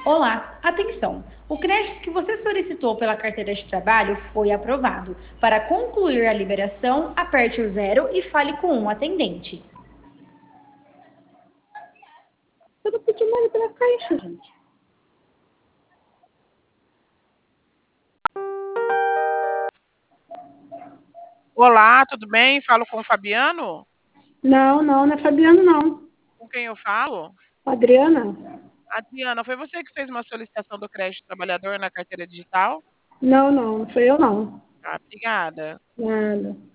Olá, atenção! O crédito que você solicitou pela carteira de trabalho foi aprovado. Para concluir a liberação, aperte o zero e fale com um atendente. Eu tô pedindo ali pela caixa, gente. Olá, tudo bem? Falo com o Fabiano? Não é Fabiano, não. Com quem eu falo? Adriana? Adriana, foi você que fez uma solicitação do crédito trabalhador na carteira digital? Não foi eu, não. Ah, obrigada. Nada.